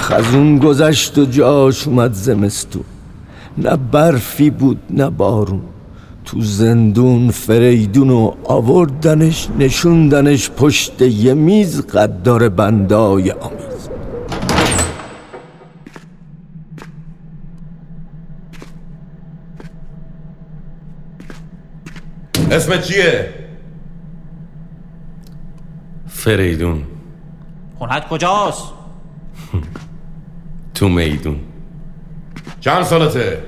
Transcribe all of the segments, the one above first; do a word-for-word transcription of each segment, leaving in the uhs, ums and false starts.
خزون گذشت و جاش اومد زمستون، نه برفی بود نه بارون. تو زندون فریدون و آوردنش نشوندنش پشت یه میز قدار بندای آمیز. اسمت چیه؟ فریدون. خونت کجاست؟ تو میدون. چند سالته؟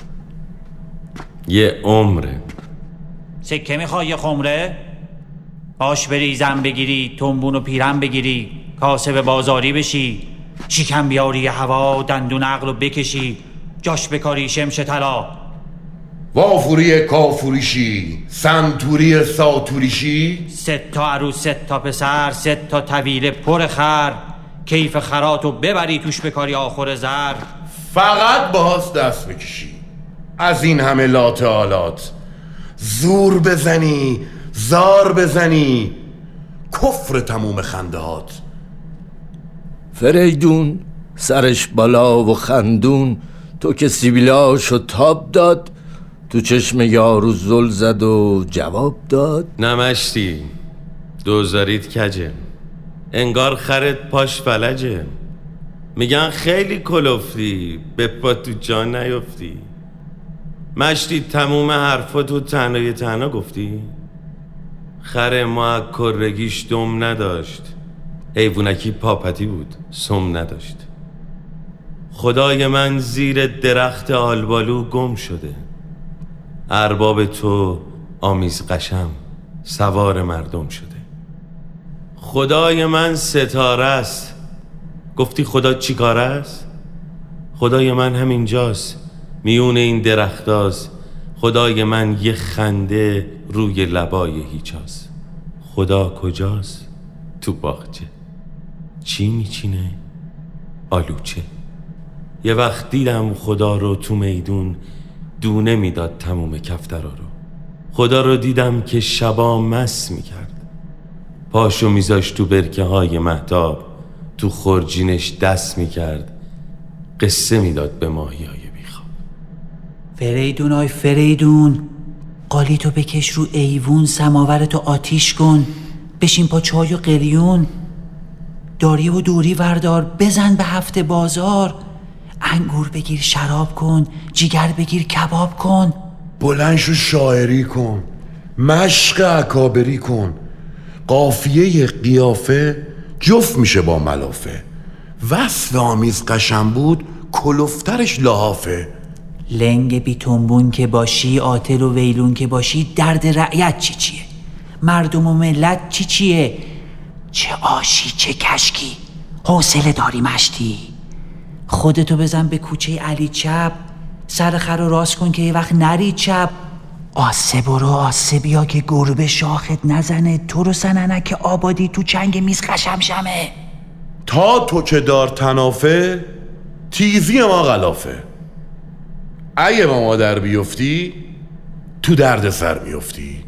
یه عمره. سکه میخوای یه خمره؟ باش بری زن بگیری، تنبون و پیرن بگیری، کاسب بازاری بشی، شکم بیاری هوا، دندون عقلو بکشی، جاش بکاری شمش طلا. وافوری کافوریشی، سنتوری ساتوریشی. سه تا عروس، سه تا پسر، سه تا طویله پر خر، کیف خراتو ببری توش بکاری آخر زر. فقط باهاست دست بکشی، از این همه لات آلات، زور بزنی زار بزنی، کفر تموم خندهات. فریدون سرش بالا و خندون، تو که سیبیلاشو تاب داد، تو چشم یارو زل زد و جواب داد. نمشتی دوزارید کجه، انگار خرت پاش فلجه. میگن خیلی کلفتی، به پا تو جان نیفتی. مشتی تموم حرفا تو تنهای تنها گفتی. خر ما کرگیش دم نداشت، حیوونکی پاپتی بود سم نداشت. خدای من زیر درخت آلبالو گم شده، ارباب تو آمیز قشم سوار مردم شده. خدای من ستاره است، گفتی خدا چی کار است؟ خدای من همینجاست میون این درختاست. خدای من یه خنده روی لبای هیچاست. خدا کجاست؟ تو باغچه چی میچینه؟ آلوچه. یه وقت دیدم خدا رو تو میدون، دونه میداد تموم کفترا رو. خدا رو دیدم که شبا مس میکرد، پاشو میذاشت تو برکه های مهتاب، تو خورجینش دست میکرد، قصه میداد به ماهی های بیخواب. فریدون آی فریدون، قالیتو بکش رو ایوون، سماورتو آتیش کن، بشین پا چای و قلیون، داری و دوری وردار بزن به هفته بازار، انگور بگیر شراب کن، جیگر بگیر کباب کن. بلند شو شاعری کن، مشق اکابری کن، قافیه قیافه جفت میشه با ملافه. وصف آمیز قشم بود، کلفترش لحافه. لنگ بی تنبون که باشی، عاطل و ویلون که باشی، درد رعیت چی چیه؟ مردم و ملت چی چیه؟ چه آشی چه کشکی، حوصله داری مشتی. خودتو بزن به کوچه علی چپ، سر خر رو راست کن که یه وقت نری چپ. آسه برو آسه بیا که گربه شاخت نزنه، تو رو سننک آبادی تو چنگ میز خشم شمه. تا تو که دار تنافه، تیزی ما غلافه. اگه با ما در بیفتی، تو درد سر میفتی.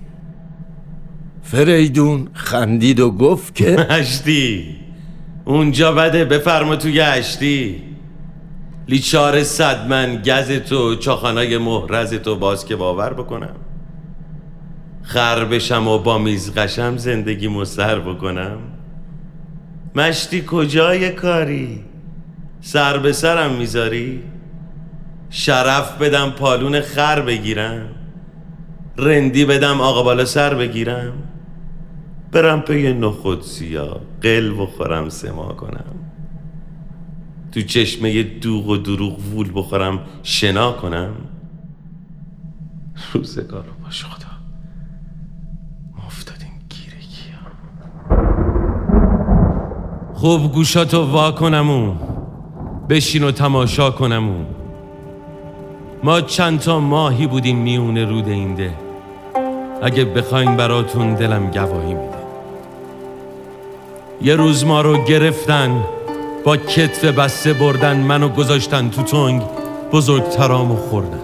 فریدون خندید و گفت که مشتی اونجا بده، بفرما توی اشتی. لیچار صدمن گز تو، چاخانای محرز تو باز که باور بکنم. خر بشم و با میز قشم زندگی مستر بکنم. مشتی کجای کاری؟ سر به سرم میذاری؟ شرف بدم پالون خر بگیرم؟ رندی بدم آقا بالا سر بگیرم؟ برم پی نخود سیاه قل بخورم سما کنم؟ تو چشمه دوغ و دروغ وول بخورم شنا کنم؟ روزگار رو باش خدا، ما افتادیم گیره گیا. خوب گوشاتو وا کنمون، بشین و تماشا کنمون. ما چند تا ماهی بودیم میون رود این ده، اگه بخواین براتون دلم گواهی میده. یه روز ما رو گرفتن، با کتف بسته بردن، منو گذاشتن تو تنگ، بزرگترامو خوردن.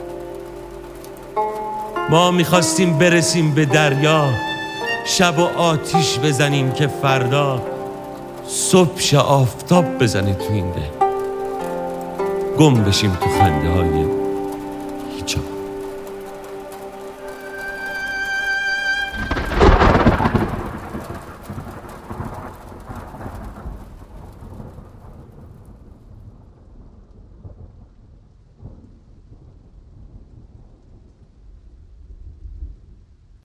ما میخواستیم برسیم به دریا، شب و آتیش بزنیم که فردا صبح شه آفتاب بزنه تو این ده. گم بشیم تو خنده های